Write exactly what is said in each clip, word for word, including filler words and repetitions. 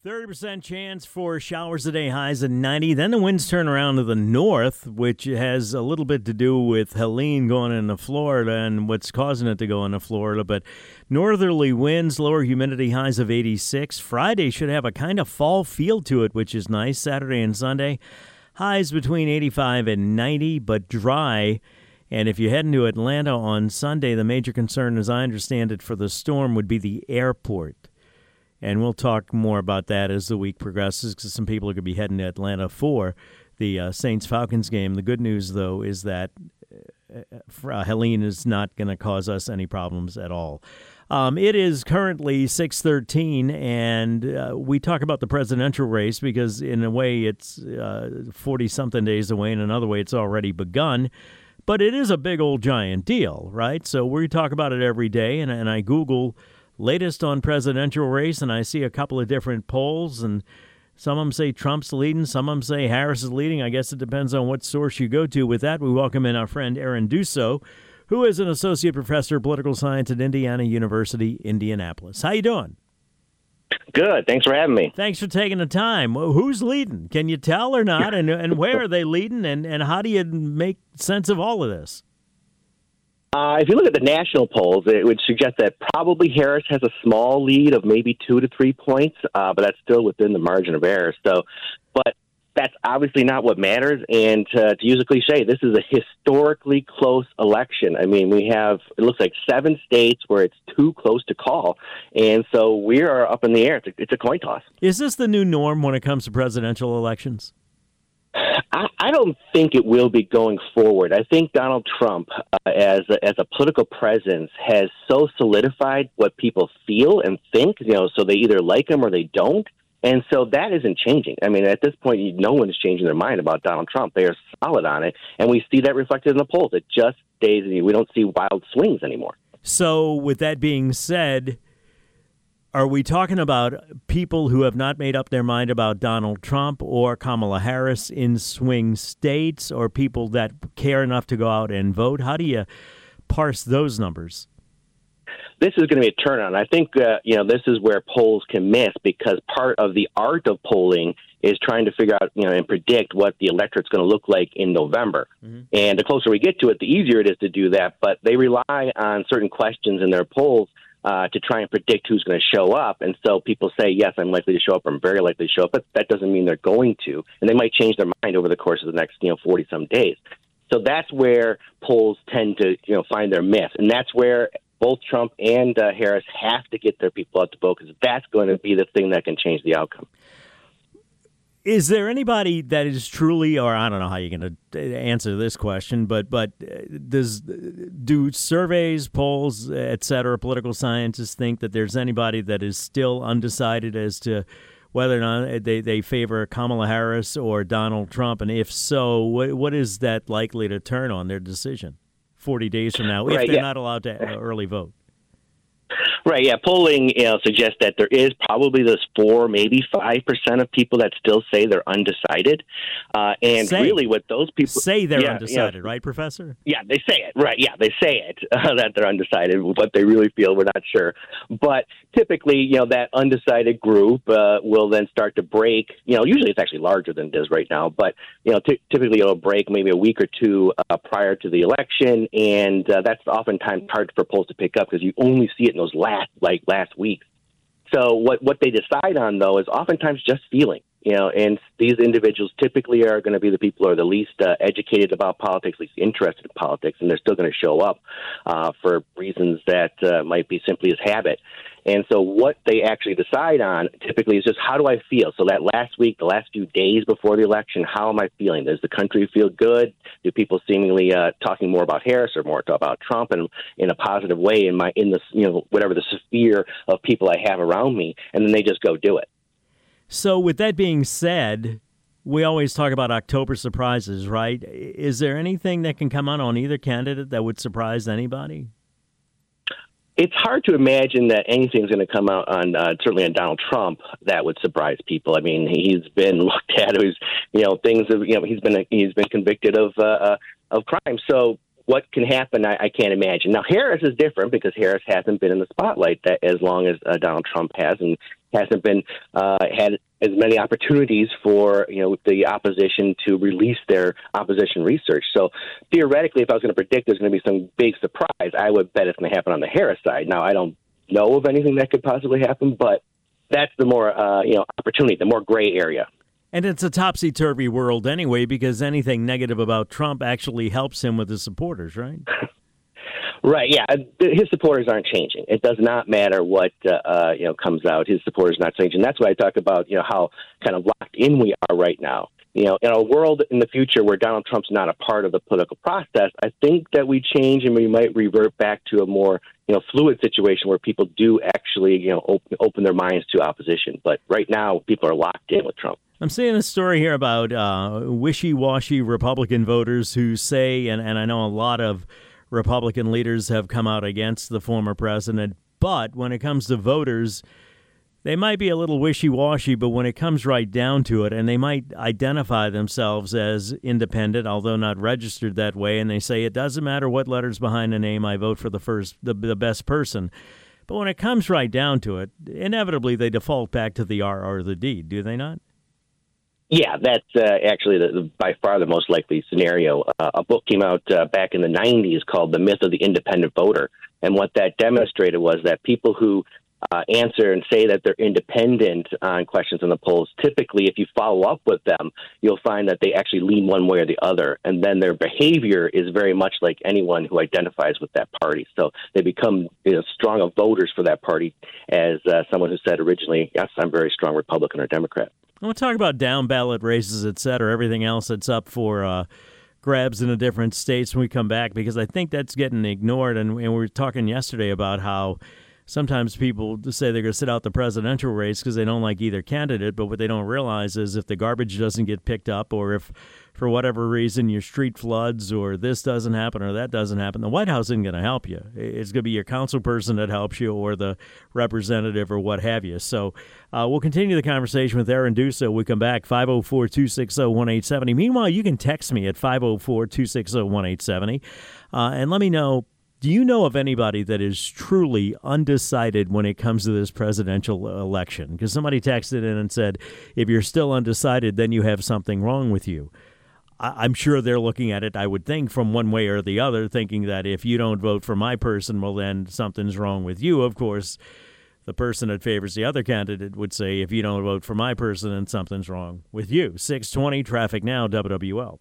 thirty percent chance for showers today, highs at ninety. Then the winds turn around to the north, which has a little bit to do with Helene going into Florida and what's causing it to go into Florida. But northerly winds, lower humidity, highs of eighty-six. Friday should have a kind of fall feel to it, which is nice. Saturday and Sunday, highs between eighty-five and ninety, but dry. And if you head into Atlanta on Sunday, the major concern, as I understand it, for the storm would be the airport. And we'll talk more about that as the week progresses because some people are going to be heading to Atlanta for the uh, Saints-Falcons game. The good news, though, is that uh, Helene is not going to cause us any problems at all. Um, it is currently six thirteen, and uh, we talk about the presidential race because, in a way, it's uh, forty-something days away. In another way, it's already begun. But it is a big old giant deal, right? So we talk about it every day, and, and I Google latest on presidential race, and I see a couple of different polls, and some of them say Trump's leading, some of them say Harris is leading. I guess it depends on what source you go to. With that, we welcome in our friend Aaron Dusso, who is an associate professor of political science at Indiana University, Indianapolis. How you doing? Good. Thanks for having me. Thanks for taking the time. Well, who's leading? Can you tell or not? And and where are they leading? And, and how do you make sense of all of this? Uh, if you look at the national polls, it would suggest that probably Harris has a small lead of maybe two to three points, uh, but that's still within the margin of error. So, but that's obviously not what matters. And uh, to use a cliche, this is a historically close election. I mean, we have, it looks like seven states where it's too close to call. And so we are up in the air. It's a, it's a coin toss. Is this the new norm when it comes to presidential elections? I, I don't think it will be going forward. I think Donald Trump, uh, as a, as a political presence, has so solidified what people feel and think. You know, so they either like him or they don't, and so that isn't changing. I mean, at this point, no one is changing their mind about Donald Trump. They are solid on it, and we see that reflected in the polls. It just stays. We don't see wild swings anymore. So, with that being said, are we talking about people who have not made up their mind about Donald Trump or Kamala Harris in swing states, or people that care enough to go out and vote? How do you parse those numbers? This is going to be a turn on. I think, uh, you know, this is where polls can miss because part of the art of polling is trying to figure out, you know, and predict what the electorate's going to look like in November. Mm-hmm. And the closer we get to it, the easier it is to do that. But they rely on certain questions in their polls Uh, to try and predict who's going to show up. And so people say, yes, I'm likely to show up, or I'm very likely to show up, but that doesn't mean they're going to. And they might change their mind over the course of the next, you know, forty-some days. So that's where polls tend to, you know, find their myth. And that's where both Trump and uh, Harris have to get their people out to vote, because that's going to be the thing that can change the outcome. Is there anybody that is truly, or I don't know how you're going to answer this question, but but does do surveys, polls, et cetera, political scientists think that there's anybody that is still undecided as to whether or not they, they favor Kamala Harris or Donald Trump? And if so, what what is that likely to turn on their decision forty days from now, right, if they're yeah. not allowed to early vote? Right, yeah. Polling, you know, suggests that there is probably this four, maybe five percent of people that still say they're undecided, uh, and say, really, what those people say they're yeah, undecided, yeah. right, Professor? Yeah, they say it. Right, yeah, they say it uh, that they're undecided. What they really feel, we're not sure. But typically, you know, that undecided group uh, will then start to break. You know, usually it's actually larger than it is right now, but you know, t- typically it'll break maybe a week or two uh, prior to the election, and uh, that's oftentimes hard for polls to pick up because you only see it in those last. like last week. So what, what they decide on, though, is oftentimes just feeling, you know, and these individuals typically are going to be the people who are the least uh, educated about politics, least interested in politics, and they're still going to show up uh, for reasons that uh, might be simply as habit. And so what they actually decide on typically is just, how do I feel? So that last week, the last few days before the election, how am I feeling? Does the country feel good? Do people seemingly uh, talking more about Harris or more about Trump and in a positive way in my in the you know whatever the sphere of people I have around me? And then they just go do it. So with that being said, we always talk about October surprises, right? Is there anything that can come out on either candidate that would surprise anybody? It's hard to imagine that anything's going to come out on uh, certainly on Donald Trump that would surprise people. I mean, he's been looked at as, you know, things have, you know, he's been he's been convicted of uh, of crime. So what can happen, I, I can't imagine. Now, Harris is different because Harris hasn't been in the spotlight that, as long as uh, Donald Trump has, and hasn't been uh, had as many opportunities for you know the opposition to release their opposition research. So theoretically, if I was going to predict there's going to be some big surprise, I would bet it's going to happen on the Harris side. Now, I don't know of anything that could possibly happen, but that's the more uh, you know opportunity, the more gray area. And it's a topsy-turvy world anyway, because anything negative about Trump actually helps him with his supporters, right? Right, yeah. His supporters aren't changing. It does not matter what uh, uh, you know comes out. His supporters are not changing. That's why I talk about you know how kind of locked in we are right now. You know, in a world in the future where Donald Trump's not a part of the political process, I think that we change and we might revert back to a more you know fluid situation where people do actually you know open, open their minds to opposition. But right now, people are locked in with Trump. I'm seeing a story here about uh, wishy-washy Republican voters who say, and, and I know a lot of Republican leaders have come out against the former president, but when it comes to voters, they might be a little wishy-washy, but when it comes right down to it, and they might identify themselves as independent, although not registered that way, and they say, it doesn't matter what letter's behind the name, I vote for the first, the, the best person. But when it comes right down to it, inevitably they default back to the R or the D, do they not? Yeah, that's uh, actually the, the, by far the most likely scenario. Uh, a book came out uh, back in the nineties called The Myth of the Independent Voter. And what that demonstrated was that people who uh, answer and say that they're independent on questions in the polls, typically if you follow up with them, you'll find that they actually lean one way or the other. And then their behavior is very much like anyone who identifies with that party. So they become you know, strong voters for that party as uh, someone who said originally, yes, I'm very strong Republican or Democrat. I want to talk about down ballot races, et cetera, everything else that's up for uh, grabs in the different states when we come back, because I think that's getting ignored. And, and we were talking yesterday about how sometimes people say they're going to sit out the presidential race because they don't like either candidate, but what they don't realize is if the garbage doesn't get picked up, or if for whatever reason your street floods or this doesn't happen or that doesn't happen, the White House isn't going to help you. It's going to be your council person that helps you, or the representative, or what have you. So uh, we'll continue the conversation with Aaron Dusa. We come back, five oh four, two six oh, one eight seven oh. Meanwhile, you can text me at five oh four, two six oh, one eight seven oh uh, and let me know, do you know of anybody that is truly undecided when it comes to this presidential election? Because somebody texted in and said, if you're still undecided, then you have something wrong with you. I'm sure they're looking at it, I would think, from one way or the other, thinking that if you don't vote for my person, well, then something's wrong with you. Of course, the person that favors the other candidate would say, if you don't vote for my person, then something's wrong with you. six twenty, traffic now, W W L.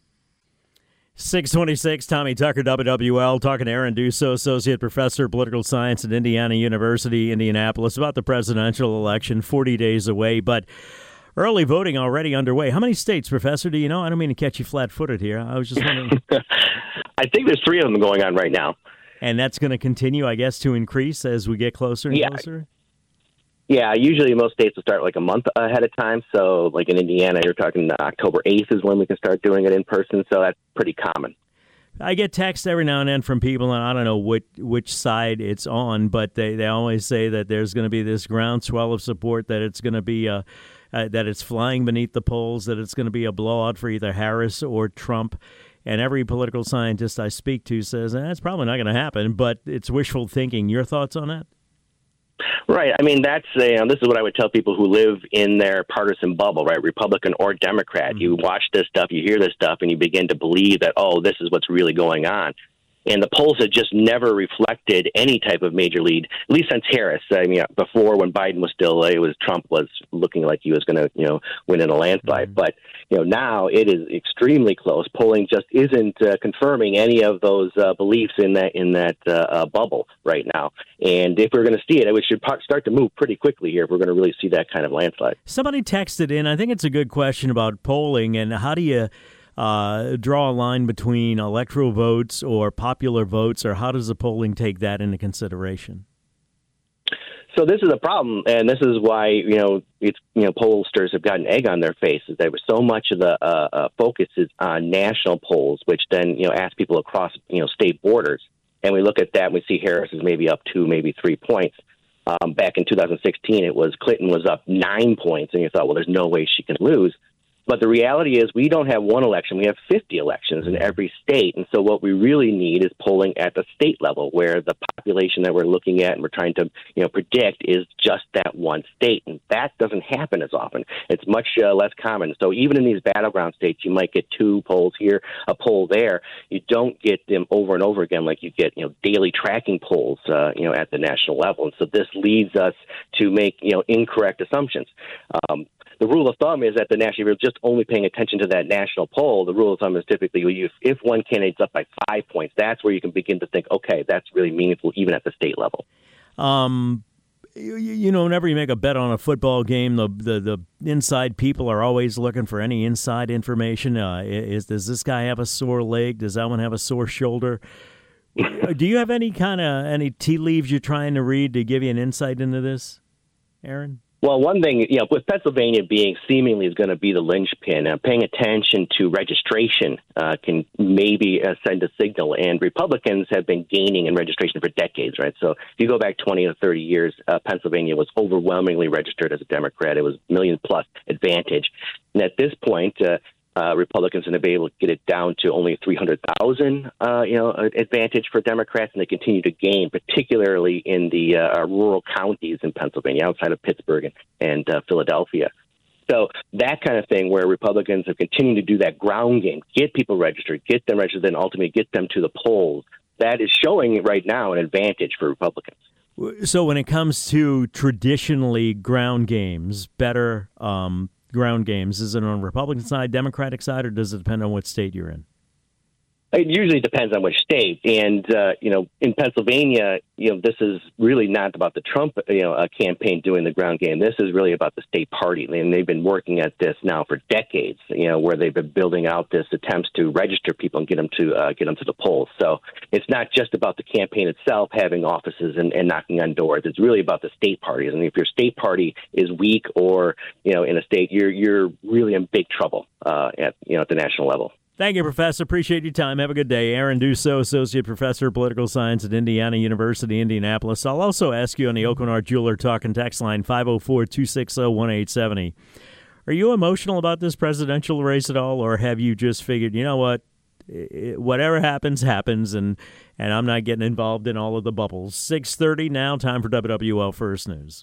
six twenty-six, Tommy Tucker, W W L, talking to Aaron Dusa, Associate Professor, Political Science at Indiana University, Indianapolis, about the presidential election, forty days away, but early voting already underway. How many states, Professor, do you know? I don't mean to catch you flat-footed here. I was just wondering. I think there's three of them going on right now. And that's going to continue, I guess, to increase as we get closer and yeah. closer? Yeah, usually most states will start like a month ahead of time. So like in Indiana, you're talking October eighth is when we can start doing it in person. So that's pretty common. I get texts every now and then from people, and I don't know which, which side it's on, but they, they always say that there's going to be this groundswell of support, that it's going to be a, uh, that it's flying beneath the polls, that it's going to be a blowout for either Harris or Trump. And every political scientist I speak to says, eh, it's probably not going to happen, but it's wishful thinking. Your thoughts on that? Right. I mean, that's you know, this is what I would tell people who live in their partisan bubble, right? Republican or Democrat. Mm-hmm. You watch this stuff, you hear this stuff, and you begin to believe that, oh, this is what's really going on. And the polls have just never reflected any type of major lead, at least since Harris. I mean, before when Biden was still, it was Trump was looking like he was going to, you know, win in a landslide. Mm-hmm. But, you know, now it is extremely close. Polling just isn't uh, confirming any of those uh, beliefs in that in that uh, uh, bubble right now. And if we're going to see it, we should start to move pretty quickly here if we're going to really see that kind of landslide. Somebody texted in, I think it's a good question about polling, and how do you Uh, draw a line between electoral votes or popular votes, or how does the polling take that into consideration? So this is a problem, and this is why you know it's you know pollsters have got an egg on their faces. There was so much of the uh, uh, focus is on national polls, which then you know ask people across you know state borders, and we look at that and we see Harris is maybe up two, maybe three points. Um, back in two thousand sixteen, it was Clinton was up nine points, and you thought, well, there's no way she can lose. But the reality is we don't have one election. We have fifty elections in every state. And so what we really need is polling at the state level, where the population that we're looking at and we're trying to you know, predict is just that one state. And that doesn't happen as often. It's much uh, less common. So even in these battleground states, you might get two polls here, a poll there. You don't get them over and over again like you get you know, daily tracking polls uh, you know, at the national level. And so this leads us to make you know, incorrect assumptions. Um, The rule of thumb is that the national, if you're just only paying attention to that national poll, the rule of thumb is typically if, if one candidate's up by five points, that's where you can begin to think, okay, that's really meaningful even at the state level. Um, you, you know, whenever you make a bet on a football game, the the, the inside people are always looking for any inside information. Uh, is does this guy have a sore leg? Does that one have a sore shoulder? Do you have any kind of any tea leaves you're trying to read to give you an insight into this, Aaron? Well, one thing, you know, with Pennsylvania being seemingly is going to be the linchpin, uh, paying attention to registration uh, can maybe uh, send a signal. And Republicans have been gaining in registration for decades, right? So if you go back twenty or thirty years, uh, Pennsylvania was overwhelmingly registered as a Democrat. It was million plus advantage. And at this point, uh, Uh, Republicans have been able to get it down to only three hundred thousand, uh, you know, advantage for Democrats, and they continue to gain, particularly in the uh, rural counties in Pennsylvania, outside of Pittsburgh and, and uh, Philadelphia. So that kind of thing, where Republicans have continued to do that ground game, get people registered, get them registered, then ultimately get them to the polls. That is showing right now an advantage for Republicans. So when it comes to traditionally ground games, better um, ground games, is it on Republican side, Democratic side, or does it depend on what state you're in? It usually depends on which state. And, uh, you know, in Pennsylvania, you know, this is really not about the Trump, you know, uh, campaign doing the ground game. This is really about the state party. And they've been working at this now for decades, you know, where they've been building out this attempts to register people and get them to uh, get them to the polls. So it's not just about the campaign itself having offices and, and knocking on doors. It's really about the state parties. And if your state party is weak or, you know, in a state, you're you're really in big trouble uh, at, you know, at the national level. Thank you, Professor. Appreciate your time. Have a good day. Aaron Dussault, Associate Professor of Political Science at Indiana University, Indianapolis. I'll also ask you on the Oakenart Jeweler Talk and Text line five oh four, two six oh, one eight seven oh. Are you emotional about this presidential race at all, or have you just figured, you know what, whatever happens, happens, and, and I'm not getting involved in all of the bubbles? six thirty now, time for W W L First News.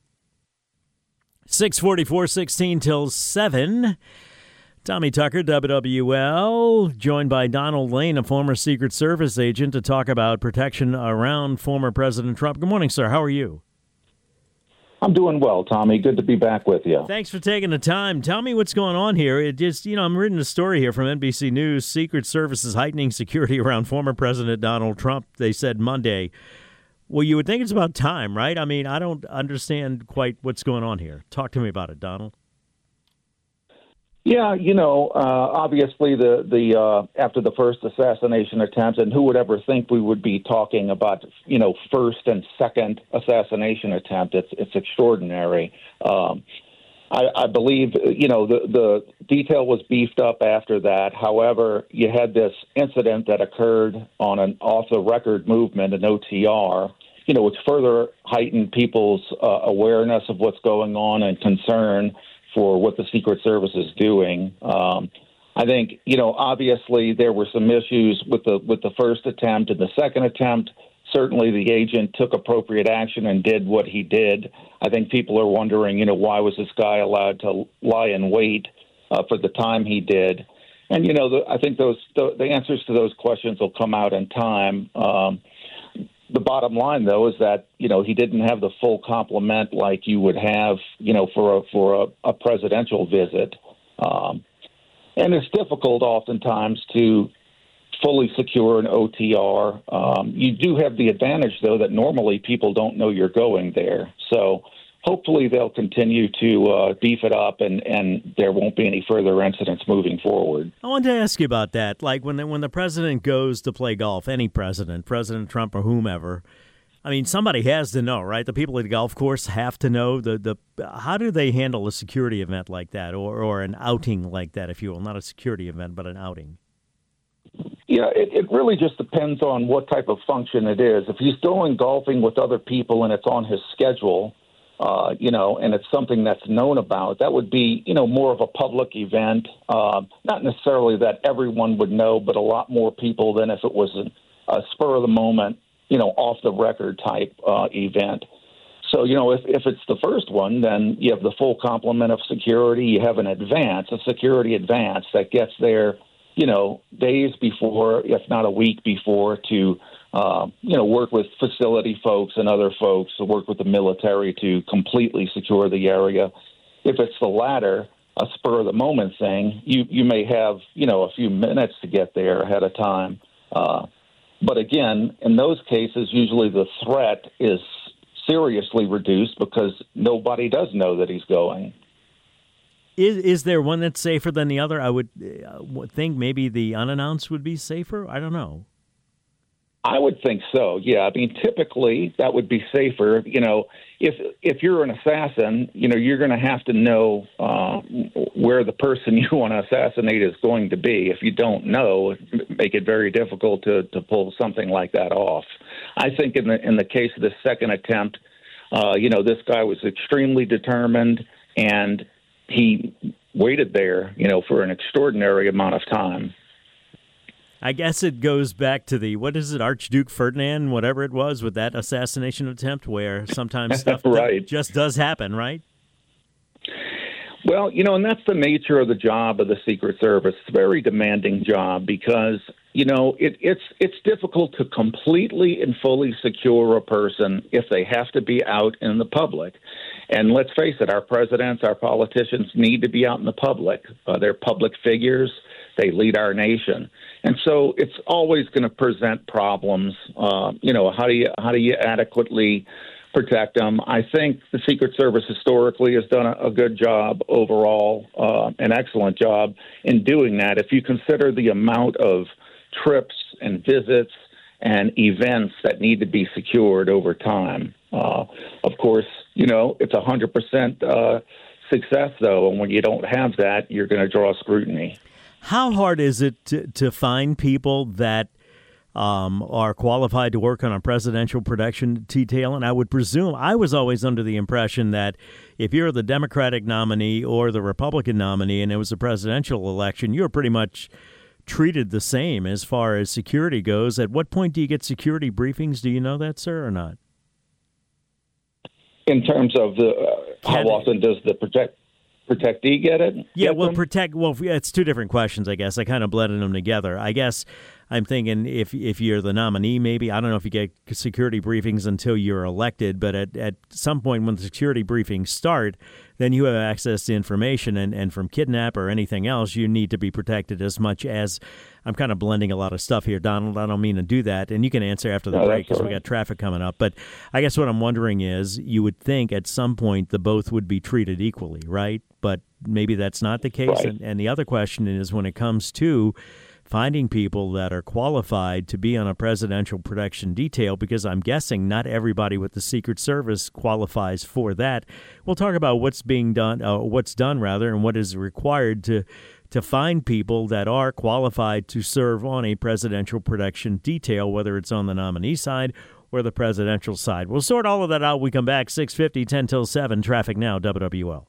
six forty-four, sixteen till seven. Tommy Tucker, W W L, joined by Donald Lane, a former Secret Service agent, to talk about protection around former President Trump. Good morning, sir. How are you? I'm doing well, Tommy. Good to be back with you. Thanks for taking the time. Tell me what's going on here. It just, you know, I'm reading a story here from N B C News. Secret Service is heightening security around former President Donald Trump, they said Monday. Well, you would think it's about time, right? I mean, I don't understand quite what's going on here. Talk to me about it, Donald. Yeah, you know, uh, obviously the the uh, after the first assassination attempt, and who would ever think we would be talking about, you know, first and second assassination attempt? It's it's extraordinary. Um, I, I believe, you know, the the detail was beefed up after that. However, you had this incident that occurred on an off the record movement, an O T R. You know, which further heightened people's uh, awareness of what's going on and concern for what the Secret Service is doing. Um, I think, you know, obviously there were some issues with the with the first attempt and the second attempt. Certainly the agent took appropriate action and did what he did. I think people are wondering, you know, why was this guy allowed to lie in wait uh, for the time he did? And, you know, the, I think those the, the answers to those questions will come out in time. Um, The bottom line, though, is that, you know, he didn't have the full complement like you would have, you know, for a, for a, a presidential visit. Um, and it's difficult oftentimes to fully secure an O T R. Um, you do have the advantage, though, that normally people don't know you're going there. So hopefully they'll continue to uh, beef it up and, and there won't be any further incidents moving forward. I wanted to ask you about that. Like when the, when the president goes to play golf, any president, President Trump or whomever, I mean, somebody has to know, right? The people at the golf course have to know. The the how do they handle a security event like that, or, or an outing like that, if you will? Not a security event, but an outing. Yeah, it, it really just depends on what type of function it is. If he's going golfing with other people and it's on his schedule, uh, you know, and it's something that's known about, that would be, you know, more of a public event. Uh, not necessarily that everyone would know, but a lot more people than if it was a, a spur of the moment, you know, off the record type uh, event. So, you know, if, if it's the first one, then you have the full complement of security. You have an advance, a security advance that gets there, you know, days before, if not a week before, to, uh, you know, work with facility folks and other folks, to work with the military to completely secure the area. If it's the latter, a spur of the moment thing, you, you may have, you know, a few minutes to get there ahead of time. Uh, but again, in those cases, usually the threat is seriously reduced because nobody does know that he's going. Is is there one that's safer than the other? I would uh, think maybe the unannounced would be safer. I don't know. I would think so. Yeah, I mean, typically that would be safer. You know, if if you're an assassin, you know, you're going to have to know uh, where the person you want to assassinate is going to be. If you don't know, make it very difficult to, to pull something like that off. I think in the in the case of the second attempt, uh, you know, this guy was extremely determined, and he waited there, you know, for an extraordinary amount of time. I guess it goes back to the, what is it, Archduke Ferdinand, whatever it was, with that assassination attempt, where sometimes stuff right. just does happen, right? Well, you know, and that's the nature of the job of the Secret Service. It's a very demanding job because, you know, it, it's it's difficult to completely and fully secure a person if they have to be out in the public. And let's face it, our presidents, our politicians need to be out in the public. Uh, they're public figures. They lead our nation. And so it's always going to present problems. Uh, you know, how do you how do you adequately protect them? I think the Secret Service historically has done a, a good job overall, uh, an excellent job in doing that. If you consider the amount of trips and visits and events that need to be secured over time. Uh, of course, you know, it's one hundred percent uh, success, though, and when you don't have that, you're going to draw scrutiny. How hard is it to, to find people that um, are qualified to work on a presidential protection detail? And I would presume, I was always under the impression that if you're the Democratic nominee or the Republican nominee and it was a presidential election, you're pretty much treated the same as far as security goes. At what point do you get security briefings? Do you know that, sir, or not? In terms of the uh, how often does the protect protectee get it? Yeah, get well, them? protect. Well, it's two different questions, I guess. I kind of blended them together. I guess I'm thinking if if you're the nominee, maybe I don't know if you get security briefings until you're elected, but at, at some point when the security briefings start, then you have access to information, and, and from kidnap or anything else, you need to be protected as much as. I'm kind of blending a lot of stuff here, Donald. I don't mean to do that, and you can answer after the no, break because right. we got traffic coming up. But I guess what I'm wondering is, you would think at some point the both would be treated equally, right? But maybe that's not the case. Right. And, and the other question is, when it comes to finding people that are qualified to be on a presidential protection detail, because I'm guessing not everybody with the Secret Service qualifies for that. We'll talk about what's being done, uh, what's done rather, and what is required to to find people that are qualified to serve on a presidential protection detail, whether it's on the nominee side or the presidential side. We'll sort all of that out. We come back six fifty, ten till seven. Traffic now, W W L.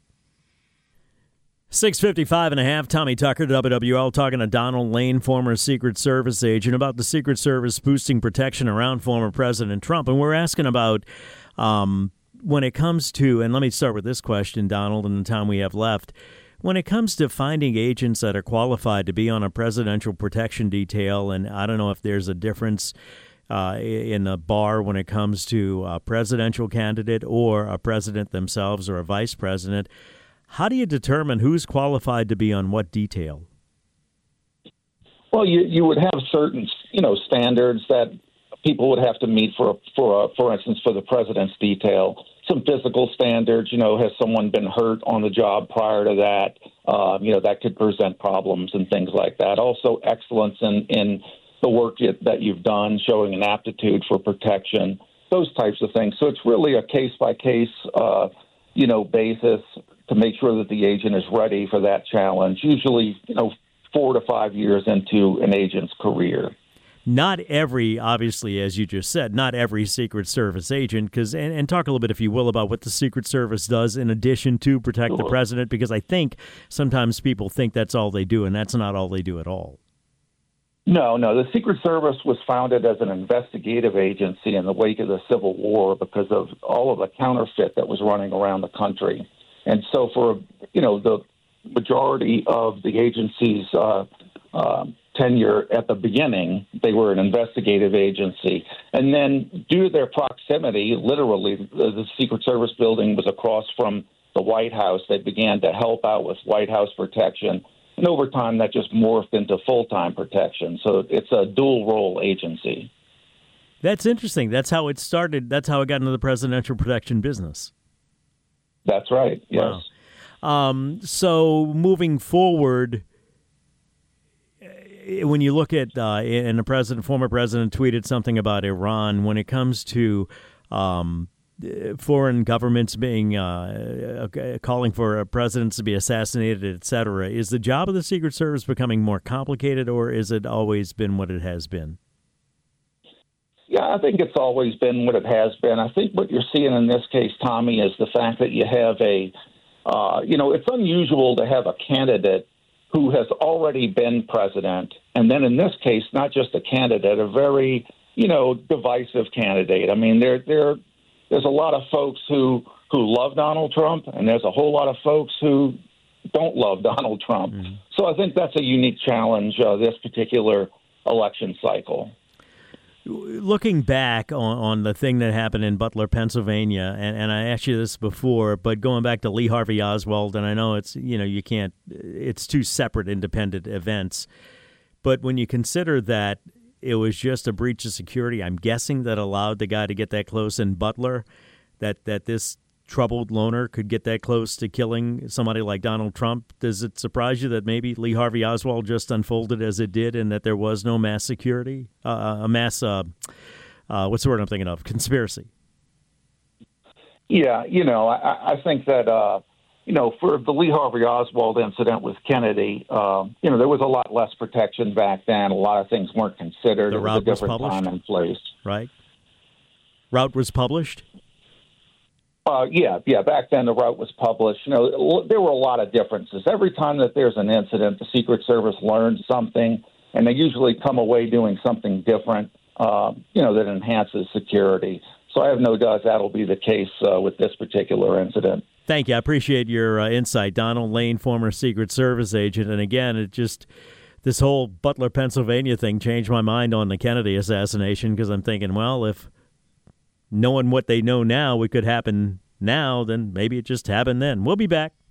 six fifty-five and a half, Tommy Tucker, W W L, talking to Donald Lane, former Secret Service agent, about the Secret Service boosting protection around former President Trump. And we're asking about um, when it comes to, and let me start with this question, Donald, in the time we have left. When it comes to finding agents that are qualified to be on a presidential protection detail, and I don't know if there's a difference uh, in the bar when it comes to a presidential candidate or a president themselves or a vice president, how do you determine who's qualified to be on what detail? Well, you you would have certain, you know, standards that people would have to meet for, for, for instance, for the president's detail. Some physical standards, you know, has someone been hurt on the job prior to that? Uh, you know, that could present problems and things like that. Also, excellence in, in the work that you've done, showing an aptitude for protection, those types of things. So it's really a case-by-case, uh, you know, basis to make sure that the agent is ready for that challenge, usually, you know, four to five years into an agent's career. not every, obviously, as you just said, not every Secret Service agent, because and, and talk a little bit, if you will, about what the Secret Service does in addition to protect Sure. the president, because I think sometimes people think that's all they do, and that's not all they do at all. No, no. The Secret Service was founded as an investigative agency in the wake of the Civil War because of all of the counterfeit that was running around the country. And so for, you know, the majority of the agency's uh, uh, tenure at the beginning, they were an investigative agency. And then due to their proximity, literally, the, the Secret Service building was across from the White House. They began to help out with White House protection. And over time, that just morphed into full-time protection. So it's a dual-role agency. That's interesting. That's how it started. That's how it got into the presidential protection business. That's right, yes. Wow. Um, so moving forward, when you look at, uh, and the president, former president tweeted something about Iran, when it comes to um, foreign governments being uh, calling for presidents to be assassinated, et cetera, is the job of the Secret Service becoming more complicated, or is it always been what it has been? Yeah, I think it's always been what it has been. I think what you're seeing in this case, Tommy, is the fact that you have a, uh, you know, it's unusual to have a candidate who has already been president, and then in this case, not just a candidate, a very, you know, divisive candidate. I mean, there, there, there's a lot of folks who who love Donald Trump, and there's a whole lot of folks who don't love Donald Trump. Mm-hmm. So I think that's a unique challenge uh, this particular election cycle. Looking back on, on the thing that happened in Butler, Pennsylvania, and, and I asked you this before, but going back to Lee Harvey Oswald, and I know it's, you know, you can't, it's two separate independent events, but when you consider that it was just a breach of security, I'm guessing, that allowed the guy to get that close in Butler, that, that this troubled loner could get that close to killing somebody like Donald Trump. Does it surprise you that maybe Lee Harvey Oswald just unfolded as it did and that there was no mass security, uh, a mass, uh, uh, what's the word I'm thinking of, conspiracy? Yeah, you know, I, I think that, uh, you know, for the Lee Harvey Oswald incident with Kennedy, uh, you know, there was a lot less protection back then. A lot of things weren't considered. The it route was a was different published? time and place. Right. Route was published? Uh, yeah, yeah. Back then, the route was published. You know, there were a lot of differences. Every time that there's an incident, the Secret Service learns something, and they usually come away doing something different, uh, you know, that enhances security. So I have no doubt that'll be the case uh, with this particular incident. Thank you. I appreciate your uh, insight. Donald Lane, former Secret Service agent. And again, it just, this whole Butler, Pennsylvania thing changed my mind on the Kennedy assassination, because I'm thinking, well, if knowing what they know now, it could happen now, then maybe it just happened then. We'll be back.